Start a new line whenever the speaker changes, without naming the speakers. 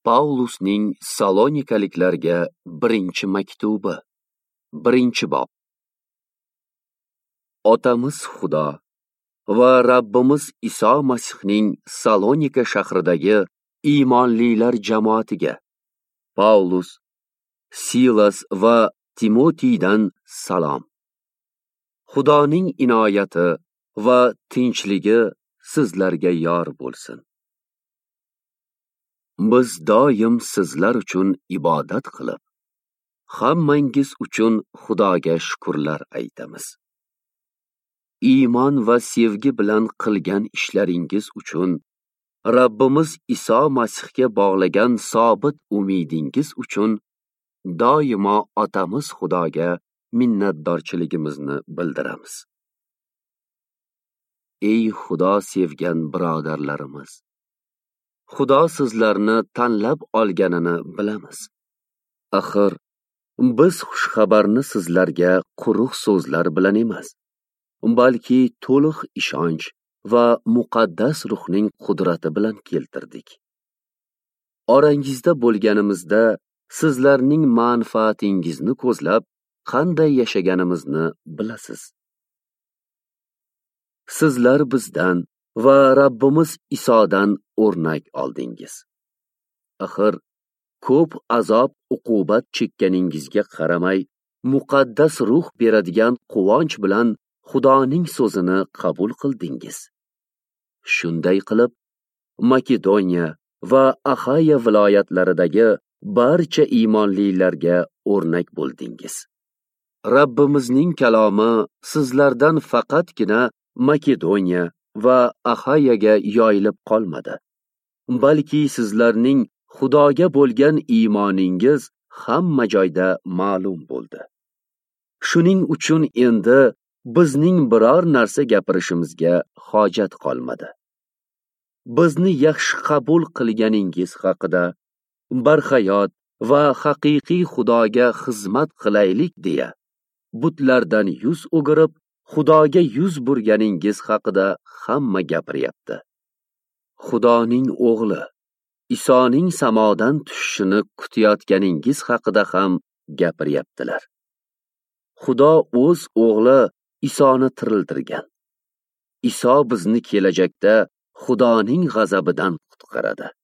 Pavlusning Salonikaliklarga birinchi maktubi, birinchi bob. Otamiz Xudo va Rabbimiz Iso Masihning Salonika shahridagi iymonlilar jamoatiga Pavlus, Silas va Timotiydan salom. Xudoning inoyati va tinchligi sizlarga yor bo'lsin. Biz doim sizlar uchun ibodat qilib, hammangiz uchun Xudoga shukrlar aytamiz. Iymon va sevgi bilan qilgan ishlaringiz uchun, Rabbimiz Iso Masihga bog'lagan sobit umidingiz uchun doimo Otamiz Xudoga minnatdorchiligimizni bildiramiz. Ey Xudo sevgan birodarlarimiz, Xudo sizlarni tanlab olganini bilamiz. Axir biz xushxabarni sizlarga quruq so'zlar bilan emas, balki to'liq ishonch va muqaddas ruhning qudrati bilan keltirdik. Orangizda bo'lganimizda sizlarning manfaatingizni ko'zlab qanday yashaganimizni bilasiz. Sizlar bizdan va Rabbimiz Isodan o'rnak oldingiz. Axir ko'p azob uqubat chekkaningizga qaramay, muqaddas ruh beradigan quvonch bilan Xudoning so'zini qabul qildingiz. Shunday qilib, Makedoniya va Axaya viloyatlaridagi barcha iymonlilarga o'rnak bo'ldingiz. Rabbimizning kalomi sizlardan faqatgina Makedoniya va Axayaga yoyilib qolmadi, balki sizlarning Xudoga bo'lgan iymoningiz hamma joyda ma'lum bo'ldi. Shuning uchun endi bizning biror narsa gapirishimizga hojat qolmadi. Bizni yaxshi qabul qilganingiz haqida, barhayot va haqiqiy Xudoga xizmat qilaylik deya, butlardan yuz o'girib, Xudoga yuz burganingiz haqida hamma gapiryapti. Xudoning o'g'li Isoning samodan tushishini kutayotganingiz haqida ham gapiryaptilar. Xudo o'z o'g'li Isoni tiriltirgan. Iso bizni kelajakda Xudoning g'azabidan qutqaradi.